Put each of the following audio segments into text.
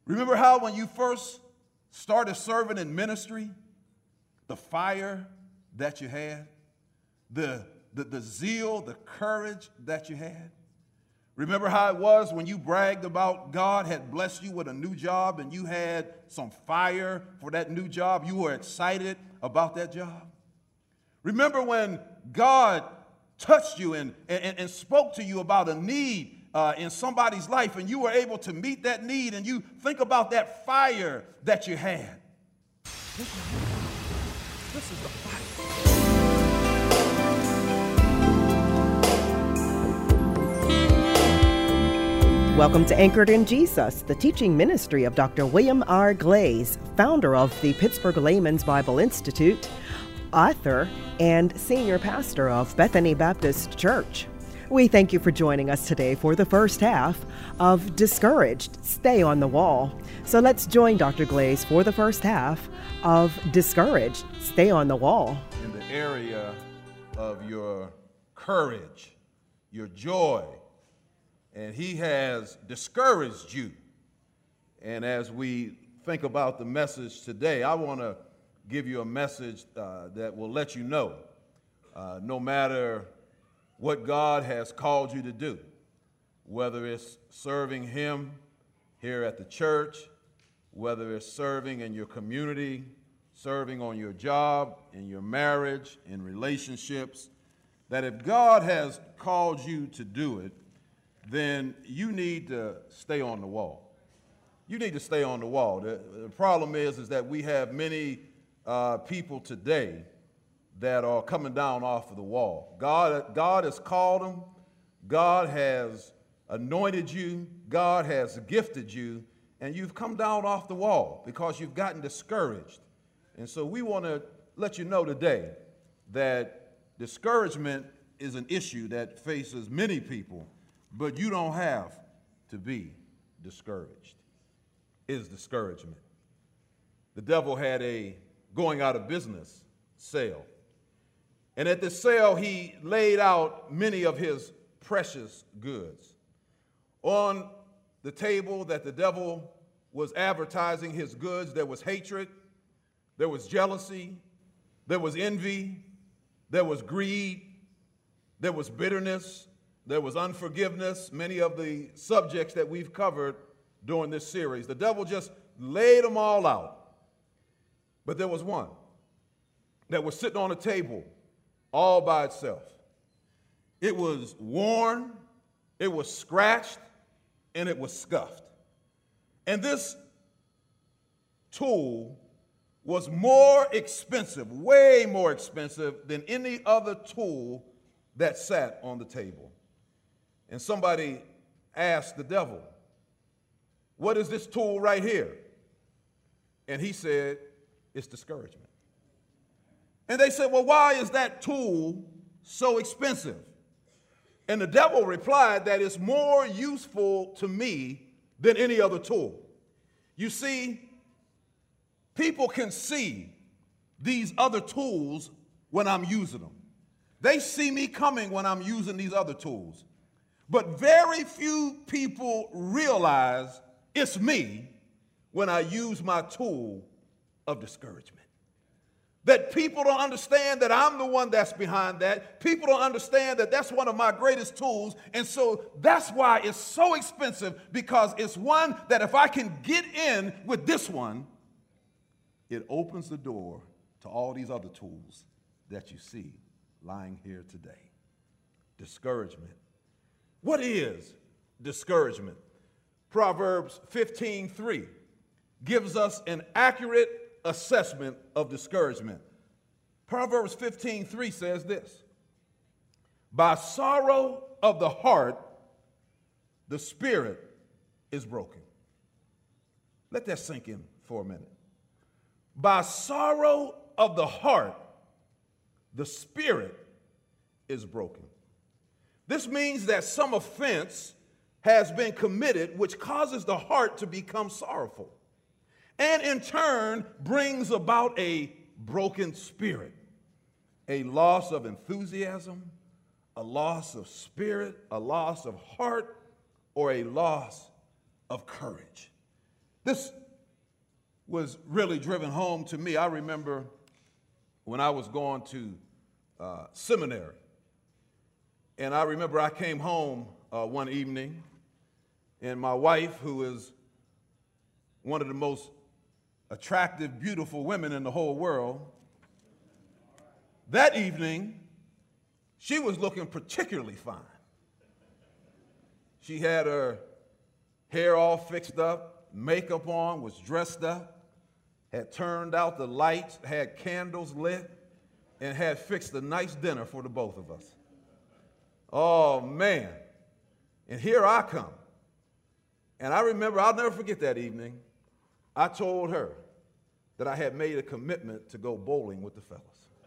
Remember how when you first started serving in ministry, the fire that you had, the zeal, the courage that you had? Remember how it was when you bragged about God had blessed you with a new job and you had some fire for that new job? You were excited about that job. Remember when God touched you and spoke to you about a need in somebody's life and you were able to meet that need, and you think about that fire that you had. This is the fire. Welcome to Anchored in Jesus, the teaching ministry of Dr. William R. Glaze, founder of the Pittsburgh Layman's Bible Institute, author, and senior pastor of Bethany Baptist Church. We thank you for joining us today for the first half of Discouraged, Stay on the Wall. So let's join Dr. Glaze for the first half of Discouraged, Stay on the Wall. In the area of your courage, your joy, and he has discouraged you. And as we think about the message today, I want to give you a message that will let you know, no matter what God has called you to do, whether it's serving him here at the church, whether it's serving in your community, serving on your job, in your marriage, in relationships, that if God has called you to do it, then you need to stay on the wall. You need to stay on the wall. The problem is that we have many people today that are coming down off of the wall. God has called them. God has anointed you. God has gifted you. And you've come down off the wall because you've gotten discouraged. And so we want to let you know today that discouragement is an issue that faces many people. But you don't have to be discouraged. It's discouragement. The devil had a going out of business sale. And at this sale, he laid out many of his precious goods. On the table that the devil was advertising his goods, there was hatred, there was jealousy, there was envy, there was greed, there was bitterness, there was unforgiveness, many of the subjects that we've covered during this series. The devil just laid them all out. But there was one that was sitting on a table all by itself. It was worn, it was scratched, and it was scuffed. And this tool was more expensive, way more expensive than any other tool that sat on the table. And somebody asked the devil, "What is this tool right here?" And he said, "It's discouragement." And they said, "Well, why is that tool so expensive?" And the devil replied that it's more useful to me than any other tool. You see, people can see these other tools when I'm using them. They see me coming when I'm using these other tools. But very few people realize it's me when I use my tool of discouragement. That people don't understand that I'm the one that's behind that. People don't understand that that's one of my greatest tools. And so that's why it's so expensive, because it's one that if I can get in with this one, it opens the door to all these other tools that you see lying here today. Discouragement. What is discouragement? Proverbs 15:3 gives us an accurate assessment of discouragement. Proverbs 15:3 says this: "By sorrow of the heart, the spirit is broken." Let that sink in for a minute. By sorrow of the heart, the spirit is broken. This means that some offense has been committed which causes the heart to become sorrowful, and in turn brings about a broken spirit, a loss of enthusiasm, a loss of spirit, a loss of heart, or a loss of courage. This was really driven home to me. I remember when I was going to seminary, and I remember I came home one evening, and my wife, who is one of the most attractive, beautiful women in the whole world, that evening, she was looking particularly fine. She had her hair all fixed up, makeup on, was dressed up, had turned out the lights, had candles lit, and had fixed a nice dinner for the both of us. Oh, man. And here I come. And I remember, I'll never forget that evening, I told her that I had made a commitment to go bowling with the fellas.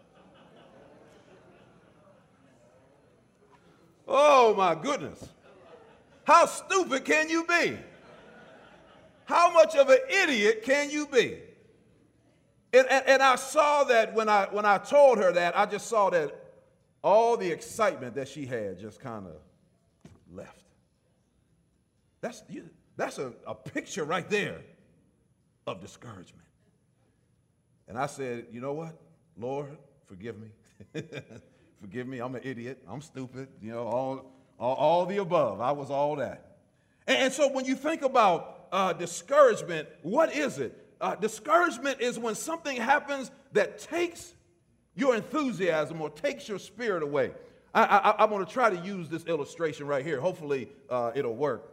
Oh, my goodness. How stupid can you be? How much of an idiot can you be? And I saw that when I told her that, I just saw that all the excitement that she had just kind of left. That's a picture right there of discouragement. And I said, you know what? Lord, forgive me. Forgive me, I'm an idiot, I'm stupid, all the above. I was all that. And so when you think about discouragement, what is it? Discouragement is when something happens that takes your enthusiasm or takes your spirit away. I'm going to try to use this illustration right here. Hopefully it'll work.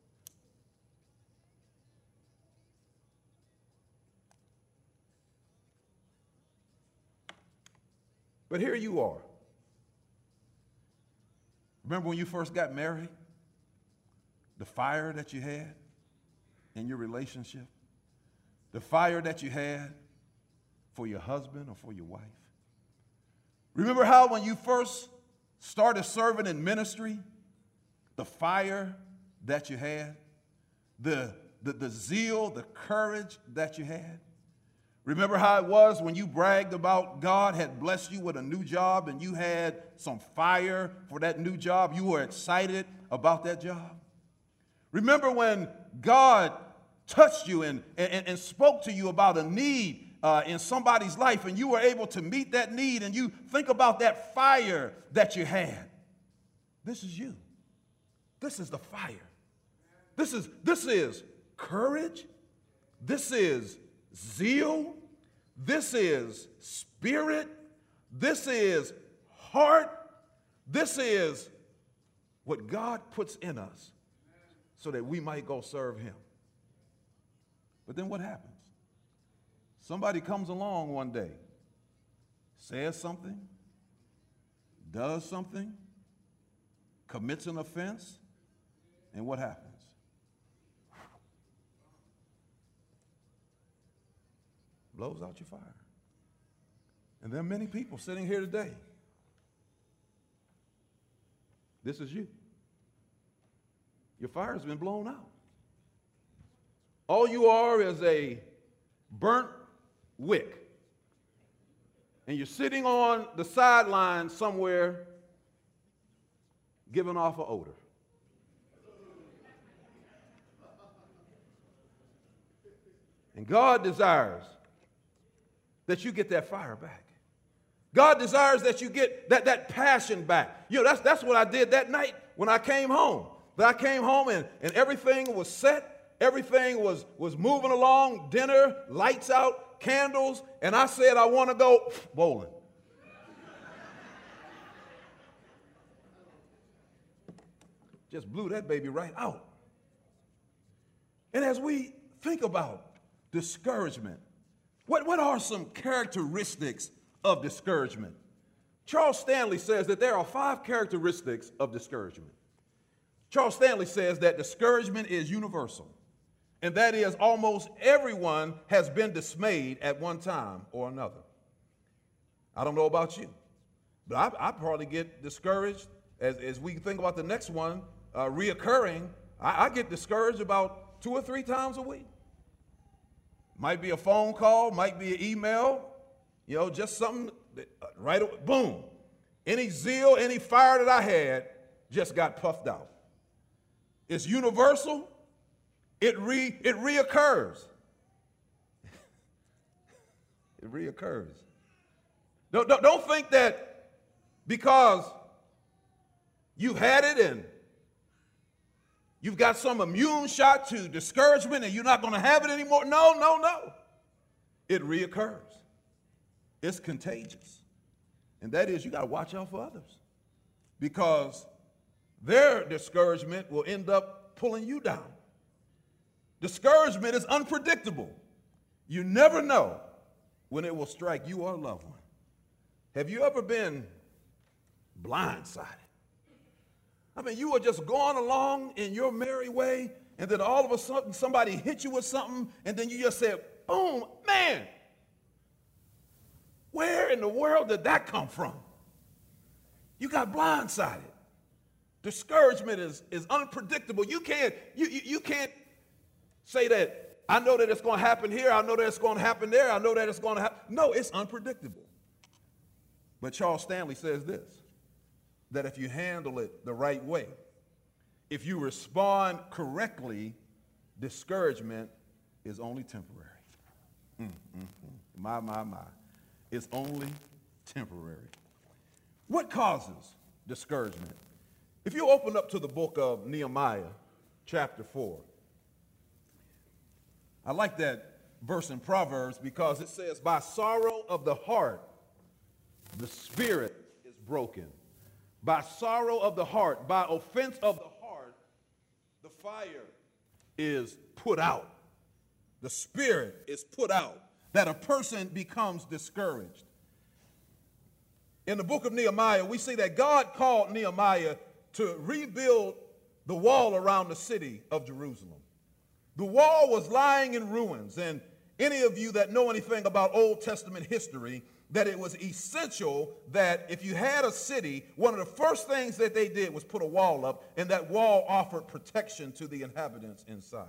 But here you are. Remember when you first got married? The fire that you had in your relationship? The fire that you had for your husband or for your wife? Remember how when you first started serving in ministry, the fire that you had, the zeal, the courage that you had? Remember how it was when you bragged about God had blessed you with a new job and you had some fire for that new job? You were excited about that job. Remember when God touched you and spoke to you about a need in somebody's life and you were able to meet that need, and you think about that fire that you had? This is you. This is the fire. This is courage. This is zeal. This is spirit. This is heart. This is what God puts in us so that we might go serve him. But then what happens? Somebody comes along one day, says something, does something, commits an offense, and what happens? Blows out your fire. And there are many people sitting here today. This is you. Your fire has been blown out. All you are is a burnt wick. And you're sitting on the sideline somewhere giving off an odor. And God desires that you get that fire back. God desires that you get that passion back. That's what I did that night when I came home. But I came home and everything was set. Everything was moving along. Dinner, lights out, candles. And I said, I want to go bowling. Just blew that baby right out. And as we think about discouragement, what are some characteristics of discouragement? Charles Stanley says that there are 5 characteristics of discouragement. Charles Stanley says that discouragement is universal, and that is almost everyone has been dismayed at one time or another. I don't know about you, but I probably get discouraged as we think about the next one, reoccurring. I get discouraged about 2 or 3 times a week. Might be a phone call, might be an email, just something that, right away, boom. Any zeal, any fire that I had just got puffed out. It's universal, It reoccurs. It reoccurs. Don't think that because you've had it and you've got some immune shot to discouragement and you're not going to have it anymore. No. It reoccurs. It's contagious. And that is, you got to watch out for others because their discouragement will end up pulling you down. Discouragement is unpredictable. You never know when it will strike you or a loved one. Have you ever been blindsided? I mean, you were just going along in your merry way, and then all of a sudden somebody hit you with something, and then you just said, boom, man, where in the world did that come from? You got blindsided. Discouragement is unpredictable. You can't say that, I know that it's going to happen here, I know that it's going to happen there, I know that it's going to happen. No, it's unpredictable. But Charles Stanley says this, that if you handle it the right way, if you respond correctly, discouragement is only temporary. My. It's only temporary. What causes discouragement? If you open up to the book of Nehemiah, chapter 4, I like that verse in Proverbs because it says, by sorrow of the heart, the spirit is broken. By sorrow of the heart, by offense of the heart, the fire is put out. The spirit is put out, that a person becomes discouraged. In the book of Nehemiah, we see that God called Nehemiah to rebuild the wall around the city of Jerusalem. The wall was lying in ruins, and any of you that know anything about Old Testament history, that it was essential that if you had a city, one of the first things that they did was put a wall up, and that wall offered protection to the inhabitants inside.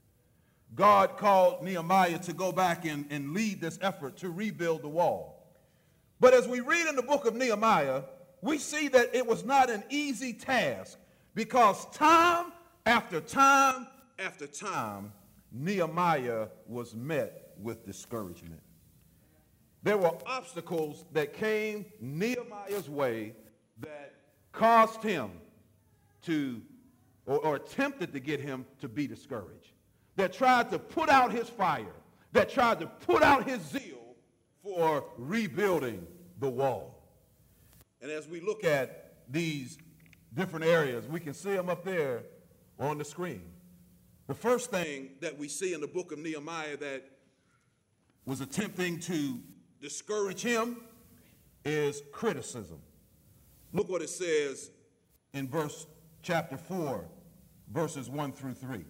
God called Nehemiah to go back and lead this effort to rebuild the wall. But as we read in the book of Nehemiah, we see that it was not an easy task because time after time after time, Nehemiah was met with discouragement. There were obstacles that came Nehemiah's way that caused him to, or attempted to get him to be discouraged, that tried to put out his fire, that tried to put out his zeal for rebuilding the wall. And as we look at these different areas, we can see them up there on the screen. The first thing that we see in the book of Nehemiah that was attempting to discourage him is criticism. Look what it says in chapter 4, verses 1 through 3.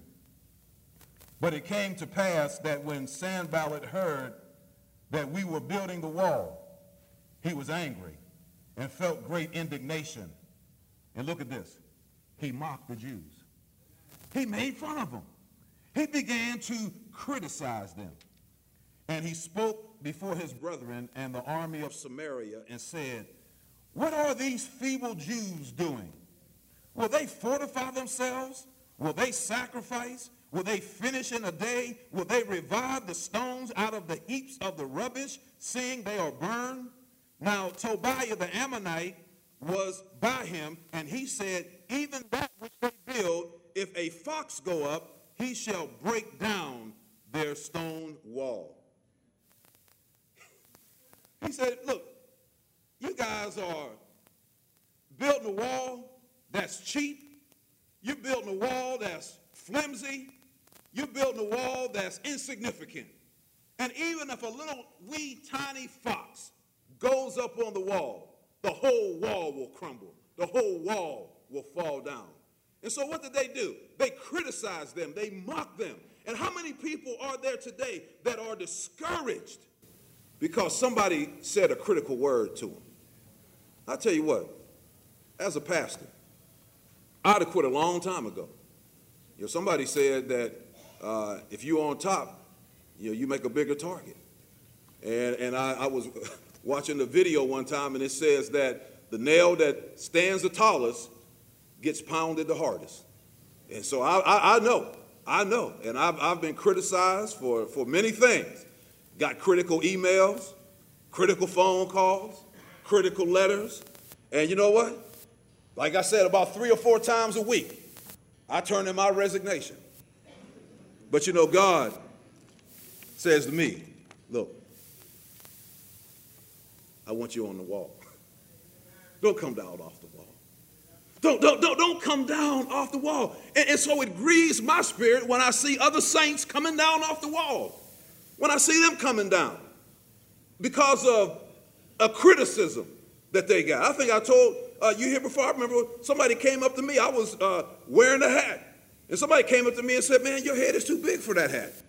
But it came to pass that when Sanballat heard that we were building the wall, he was angry and felt great indignation. And look at this. He mocked the Jews. He made fun of them. He began to criticize them. And he spoke before his brethren and the army of Samaria and said, what are these feeble Jews doing? Will they fortify themselves? Will they sacrifice? Will they finish in a day? Will they revive the stones out of the heaps of the rubbish, seeing they are burned? Now Tobiah the Ammonite was by him, and he said, even that which they build, if a fox go up, he shall break down their stone wall. He said, look, you guys are building a wall that's cheap. You're building a wall that's flimsy. You're building a wall that's insignificant. And even if a little wee tiny fox goes up on the wall, the whole wall will crumble. The whole wall will fall down. And so what did they do? They criticized them. They mocked them. And how many people are there today that are discouraged because somebody said a critical word to them? I'll tell you what, as a pastor, I'd have quit a long time ago. You know, somebody said that if you're on top, you make a bigger target. And I was watching the video one time, and it says that the nail that stands the tallest gets pounded the hardest. And so I I know, and I've been criticized for many things. Got critical emails, critical phone calls, critical letters. And you know what? Like I said, about 3 or 4 times a week, I turn in my resignation. But you know, God says to me, look, I want you on the wall. Don't come down off the wall. Don't come down off the wall. And so it grieves my spirit when I see other saints coming down off the wall. When I see them coming down because of a criticism that they got. I think I told you here before. I remember somebody came up to me. I was wearing a hat. And somebody came up to me and said, man, your head is too big for that hat.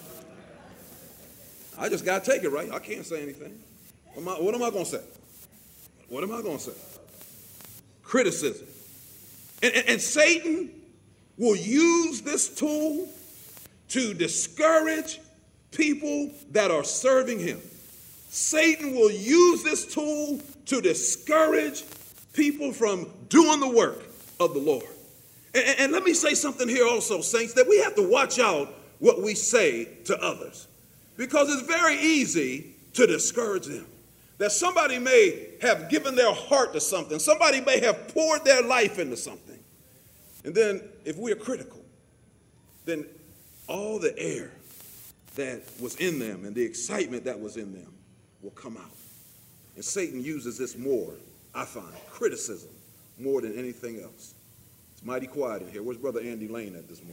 I just got to take it, right? I can't say anything. What am I going to say? What am I going to say? Criticism. And Satan will use this tool to discourage people that are serving him. Satan will use this tool to discourage people from doing the work of the Lord. And let me say something here also, saints, that we have to watch out what we say to others, because it's very easy to discourage them. That somebody may have given their heart to something. Somebody may have poured their life into something. And then if we are critical, then all the air that was in them and the excitement that was in them will come out. And Satan uses this more, I find, criticism more than anything else. It's mighty quiet in here. Where's Brother Andy Lane at this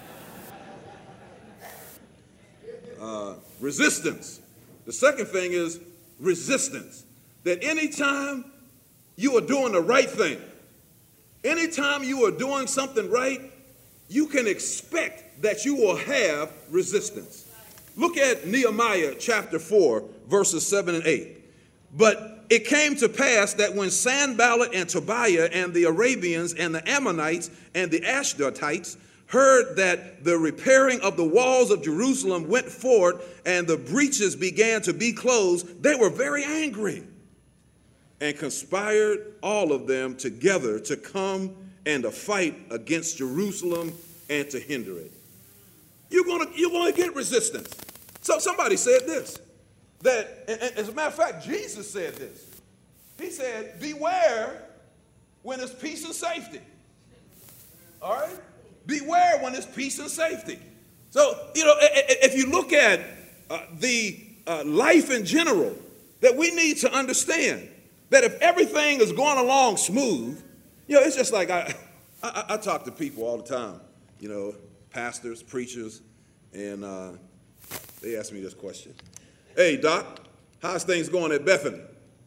moment? Resistance. The second thing is resistance. That anytime you are doing the right thing, anytime you are doing something right, you can expect that you will have resistance. Look at Nehemiah chapter 4, verses 7 and 8. But it came to pass that when Sanballat and Tobiah and the Arabians and the Ammonites and the Ashdodites heard that the repairing of the walls of Jerusalem went forward and the breaches began to be closed, they were very angry and conspired all of them together to come and to fight against Jerusalem and to hinder it. You're gonna get resistance. So somebody said this, that, as a matter of fact, Jesus said this. He said, beware when it's peace and safety. All right? Beware when it's peace and safety. So, if you look at the life in general, that we need to understand that if everything is going along smooth, it's just like I talk to people all the time, pastors, preachers, and they ask me this question. Hey, Doc, how's things going at Bethany?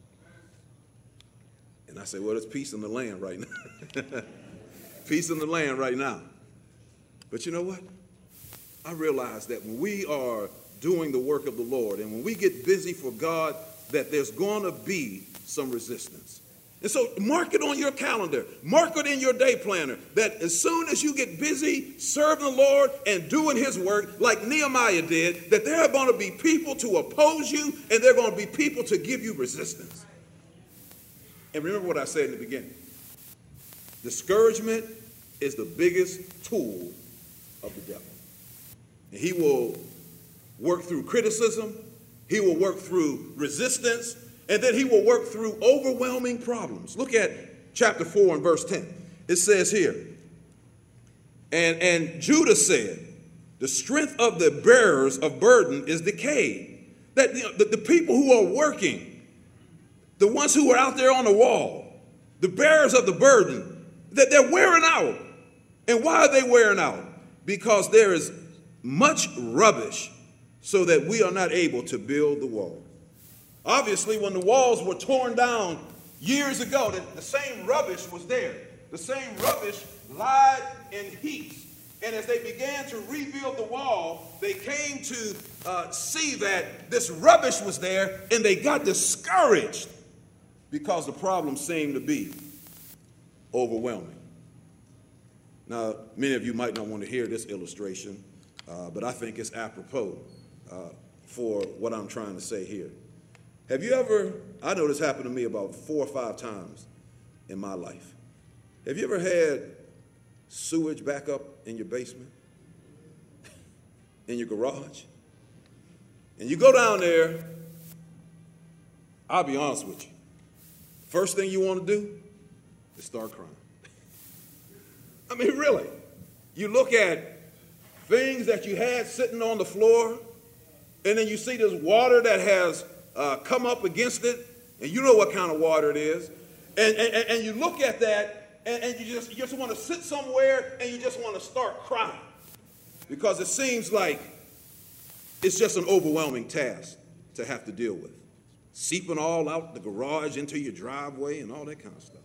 And I say, well, there's peace in the land right now. Peace in the land right now. But you know what? I realize that when we are doing the work of the Lord and when we get busy for God, that there's going to be some resistance. And so mark it on your calendar. Mark it in your day planner that as soon as you get busy serving the Lord and doing his work like Nehemiah did, that there are going to be people to oppose you and there are going to be people to give you resistance. And remember what I said in the beginning. Discouragement is the biggest tool of the devil. And he will work through criticism, he will work through resistance, and then he will work through overwhelming problems. Look at chapter 4 and verse 10. It says here, and Judah said, the strength of the bearers of burden is decayed. That the people who are working, the ones who are out there on the wall, the bearers of the burden, that they're wearing out. And why are they wearing out? Because there is much rubbish so that we are not able to build the wall. Obviously, when the walls were torn down years ago, the same rubbish was there. The same rubbish lied in heaps. And as they began to rebuild the wall, they came to see that this rubbish was there, and they got discouraged because the problem seemed to be overwhelming. Now, many of you might not want to hear this illustration, but I think it's apropos for what I'm trying to say here. Have you ever, I know this happened to me about 4 or 5 times in my life. Have you ever had sewage back up in your basement? in your garage, and you go down there, I'll be honest with you. First thing you want to do is start crying. I mean, really. You look at things that you had sitting on the floor, and then you see this water that has come up against it, and you know what kind of water it is. And you look at that, and you just want to sit somewhere, and you just want to start crying. Because it seems like it's just an overwhelming task to have to deal with. Seeping all out the garage into your driveway and all that kind of stuff.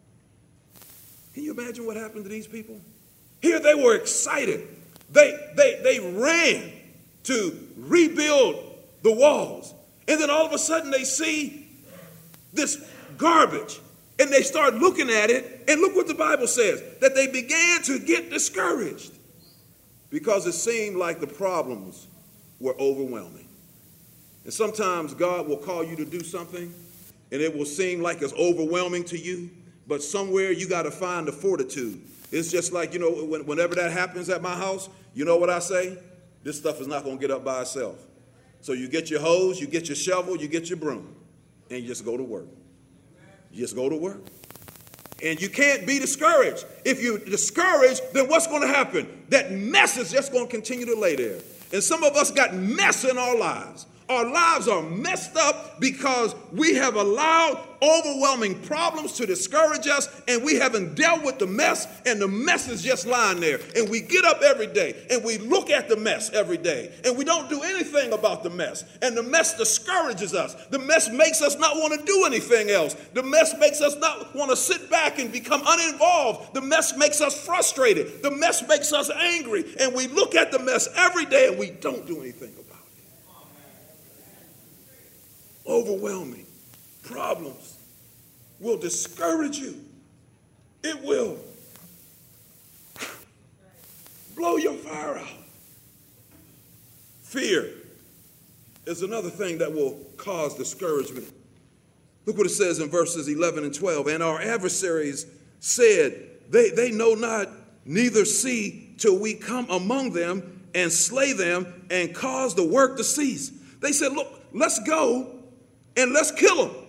Can you imagine what happened to these people? Here they were excited. They ran to rebuild the walls. And then all of a sudden they see this garbage. And they start looking at it. And look what the Bible says. That they began to get discouraged. Because it seemed like the problems were overwhelming. And sometimes God will call you to do something, and it will seem like it's overwhelming to you, but somewhere you got to find the fortitude. It's just like, whenever that happens at my house, you know what I say? This stuff is not going to get up by itself. So you get your hose, you get your shovel, you get your broom, and you just go to work. You just go to work. And you can't be discouraged. If you're discouraged, then what's going to happen? That mess is just going to continue to lay there. And some of us got mess in our lives. Our lives are messed up because we have allowed overwhelming problems to discourage us, and we haven't dealt with the mess, and the mess is just lying there. And we get up every day, and we look at the mess every day, and we don't do anything about the mess. And the mess discourages us. The mess makes us not want to do anything else. The mess makes us not want to sit back and become uninvolved. The mess makes us frustrated. The mess makes us angry. And we look at the mess every day, and we don't do anything about it. Overwhelming problems will discourage you. It will blow your fire out. Fear is another thing that will cause discouragement. Look what it says in verses 11 and 12. And our adversaries said, they know not, neither see till we come among them and slay them and cause the work to cease. They said, look, let's go and let's kill them.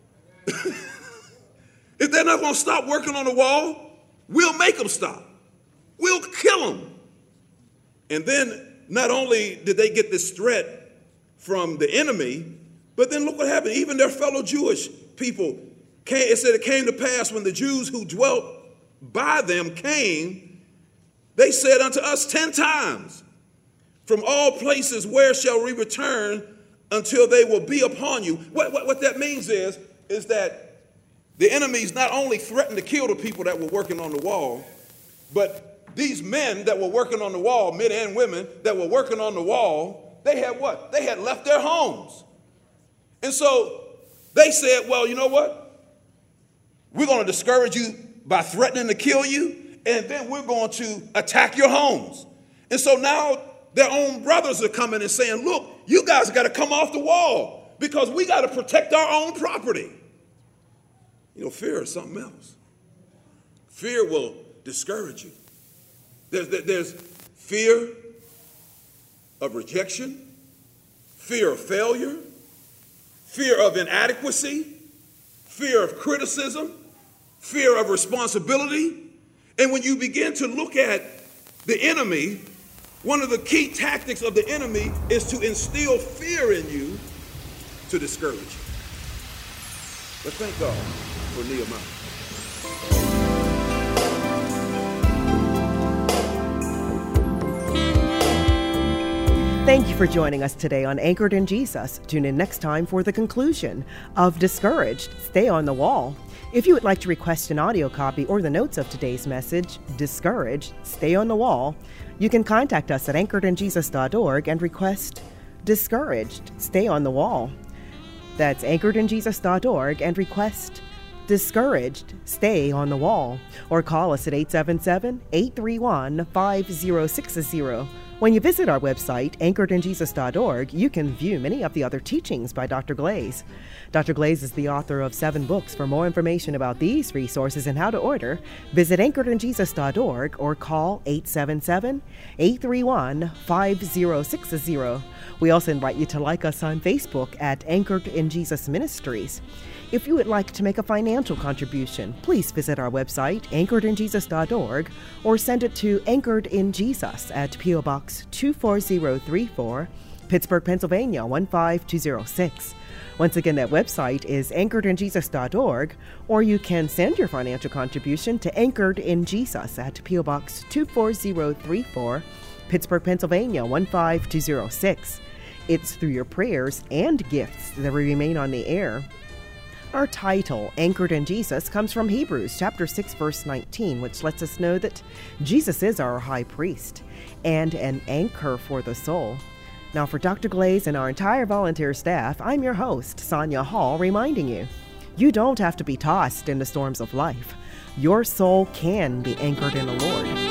If they're not going to stop working on the wall, we'll make them stop. We'll kill them. And then not only did they get this threat from the enemy, but then look what happened. Even their fellow Jewish people came. It said it came to pass when the Jews who dwelt by them came, they said unto us 10 times, from all places where shall we return until they will be upon you. What that means is that the enemies not only threatened to kill the people that were working on the wall, but these men that were working on the wall, men and women that were working on the wall, they had what? They had left their homes. And so they said, well, you know what? We're going to discourage you by threatening to kill you, and then we're going to attack your homes. And so now their own brothers are coming and saying, look, you guys got to come off the wall because we got to protect our own property. Fear is something else. Fear will discourage you. There's fear of rejection, fear of failure, fear of inadequacy, fear of criticism, fear of responsibility. And when you begin to look at the enemy, one of the key tactics of the enemy is to instill fear in you to discourage you. But thank God for Nehemiah. Thank you for joining us today on Anchored in Jesus. Tune in next time for the conclusion of Discouraged, Stay on the Wall. If you would like to request an audio copy or the notes of today's message, Discouraged, Stay on the Wall, you can contact us at anchoredinjesus.org and request Discouraged, Stay on the Wall. That's anchoredinjesus.org and request Discouraged, Stay on the Wall. Or call us at 877-831-5060. When you visit our website, anchoredinjesus.org, you can view many of the other teachings by Dr. Glaze. Dr. Glaze is the author of 7 books. For more information about these resources and how to order, visit anchoredinjesus.org or call 877-831-5060. We also invite you to like us on Facebook at Anchored in Jesus Ministries. If you would like to make a financial contribution, please visit our website, anchoredinjesus.org, or send it to Anchored in Jesus at P.O. Box 24034, Pittsburgh, Pennsylvania 15206. Once again, that website is anchoredinjesus.org, or you can send your financial contribution to Anchored in Jesus at P.O. Box 24034, Pittsburgh, Pennsylvania 15206. It's through your prayers and gifts that we remain on the air. Our title, Anchored in Jesus, comes from Hebrews chapter 6, verse 19, which lets us know that Jesus is our high priest and an anchor for the soul. Now, for Dr. Glaze and our entire volunteer staff, I'm your host, Sonia Hall, reminding you, you don't have to be tossed in the storms of life. Your soul can be anchored in the Lord.